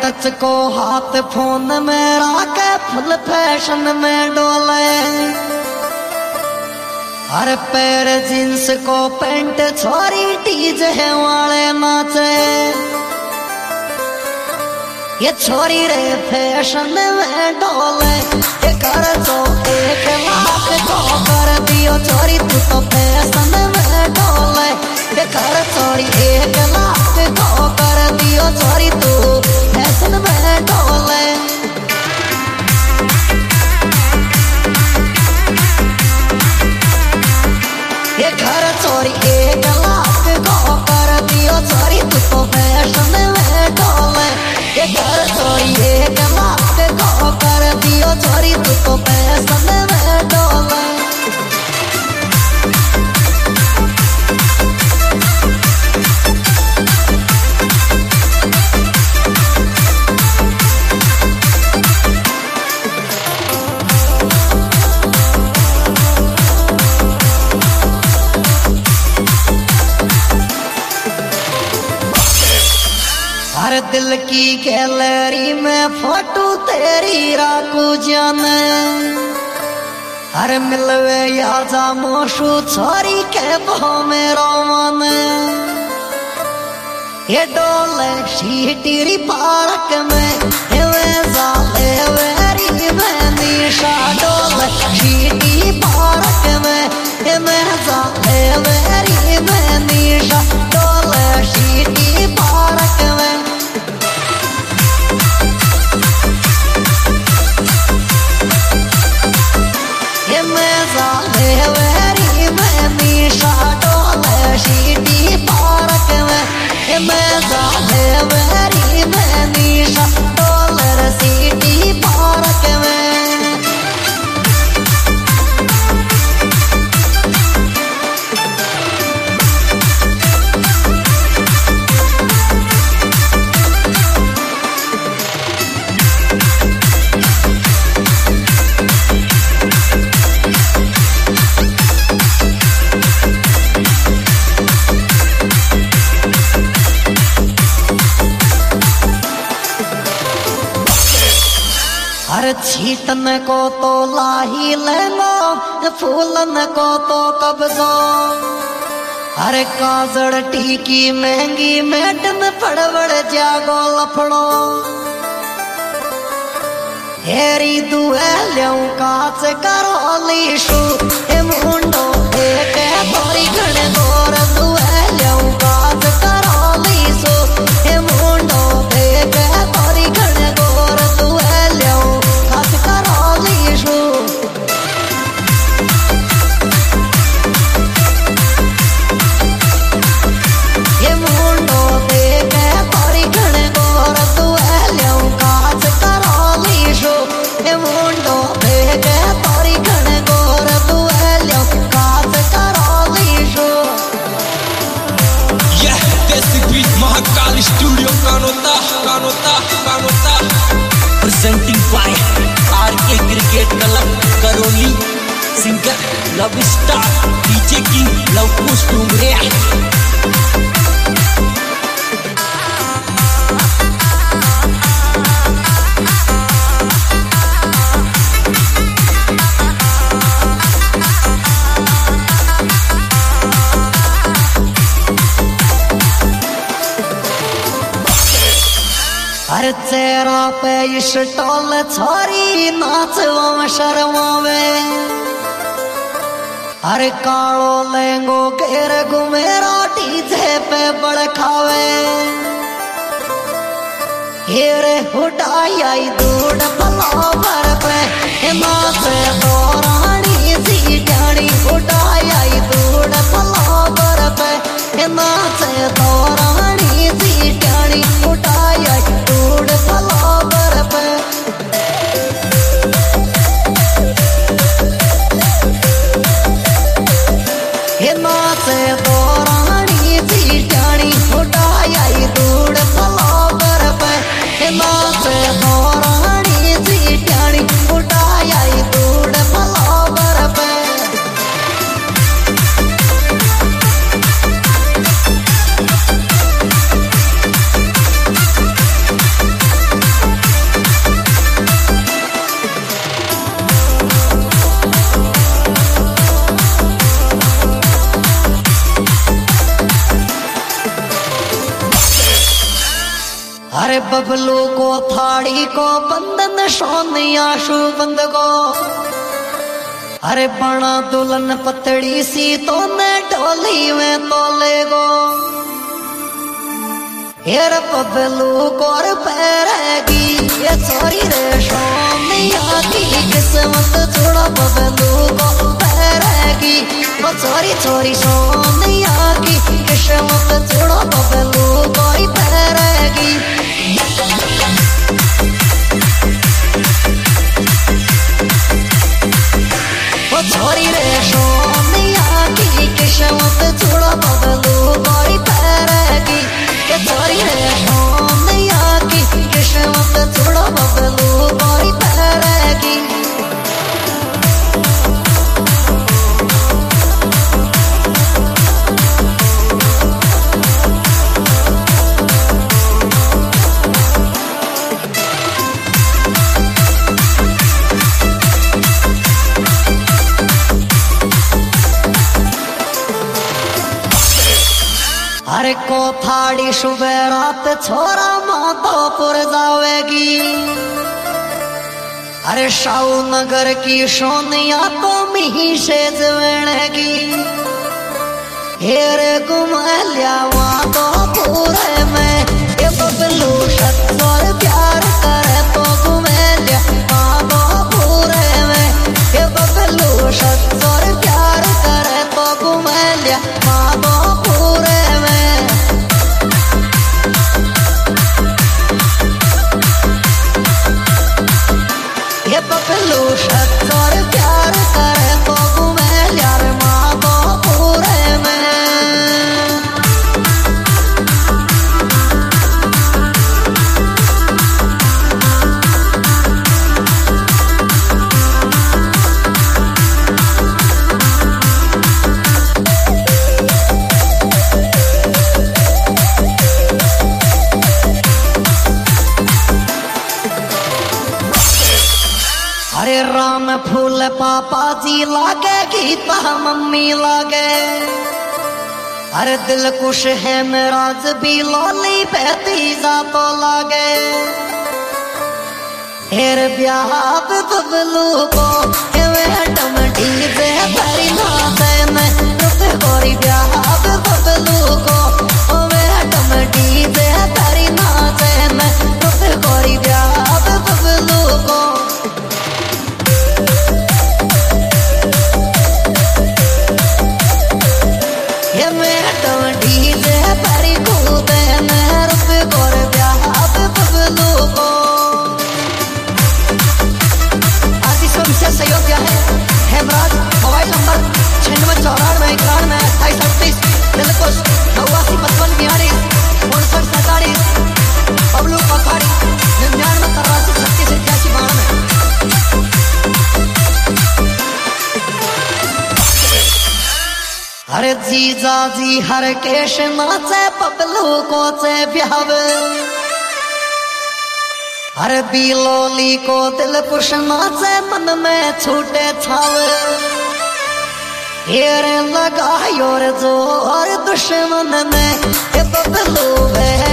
Touch को हाथ phone में राके फुल फैशन में डोले। हर पैर जींस को पैंट छोरी टीज है वाले नाचे। ये छोरी रे फैशन में डोले। ये कर जो 1 लाख को कर दियो छोरी तू तो फैशन में डोले। ये कर छोरी 1 लाख को कर दियो छोरी तू फैशन में डोले। ये घर चोरी 1 लाख को कर दियो छोरी तू तो फैशन में डोले। ये घर चोरी 1 लाख को कर दियो छोरी तू तो फैशन में डोले। हर दिल की गैलरी में फोटो तेरी राखू जाने। हर मिलवे या जा मोशू छोरी के बहो में रोवन। ये डोले शीटीरी पार्क में वे जाले वेरी में निशा डोले शीटी पार्क में मैं जाले वेरी में निशा डोले शीटी पार्क में। शीटी पार्क में मैं जाने वेरी में निशा डोलर सिटी पार्क में। हर छीटन को तो लाही लेनो फूलन को तो कब्जो। हर काजड़ टीकी महंगी मैडम पड़वड़ जागो लफड़ो। हेरी दुए ल्यों काच करो लीशु मुंडो एक थोड़ी घड़ गोर दुए ल्यों काच करो लीशु मुंडो एक थोड़ी घड़ गोर दुए ल्यों काच करो लीशु। ये मुंडो एक थोड़ी घड़ गोर दुए ल्यों काच करो लीशु। ये मुंडो एक थोड़ी घड़ गोर दुए ल्यों काच करो लीशु। Mahakal studio Kanota Kanota Kanota presenting by RK cricket club Karauli. Singer love star DJ की लवकुश डूंगरे। हर चेहरा पे स्टॉल छोरी नाचवा शर्मावे। हर कालो लेंगो घेर घुमेरा डीजे पे बड़खावे। हेरे हुडाई आई दूड़ पलावर पे नाचे दौरानी सी जानी। हुडाई आई दूड़ पलावर पे नाचे दौरानी सी जानी। हुडाई आई दूड़ पलावर पे नाचे दौरानी सी जानी। हुडाई आई दूड़ पलावर पे नाचे दौरानी सी जानी। हुडाई आई दूड़ पलावर पे। बबलू को थाड़ी को बंधन सोनिया शुबंद को अरे बना दुल्हन पतड़ी सी तो ने ढोली में तोले गो हेर बबलू को पैरेगी ये छोरी रे सोनिया की किस्मत छोड़ा बबलू को पैरेगी वो छोरी छोरी सोनिया की किस्मत छोड़ा बबलू को ही पैरेगी वो छोरी रे सोनिया की किस्मत छोड़ा बबलू को ही पैरेगी के छोरी रे सोनिया की किस्मत छोड़ा बबलू को ही पैरेगी अरे को थाड़ी सुबह रात छोरा माधोपुर जावेगी अरे शाहू नगर की सोनिया तो मिही से जवेगी हेरे घुमलिया माधोपुर में ये बबलू सत्तर प्यार करे तो घुमलिया माधोपुर में ये बबलू सत्तर प्यार करे तो घुमलिया माधोपुर बबलू सत्तर प्यार करे तो घूमे यार माधोपुर में अरे राम फूल पापा जी लागे गीता मम्मी लागे अरे दिल खुश है मेराज भी लौली भतीजा तो लागे हेर ब्याह बबलू को टम डीजे भरी नाचे ने रुप गोरी ब्याह बबलू को टम डीजे भरी नाचे ने रुप गोरी ब्याह बबलू को सहयोग दिया है हेमराज मोबाइल नंबर 9694912838 दिलकुश 895542 5947 बबलू पखाड़ी 99833692 अरे जीजा जी हर केश नाचे बबलू को चे ब्यावे अरे बिलोली को दिल कुछ नाचे मन में छूटे छावे हेरे लगायो रे जोर दुश्मन ने बबलू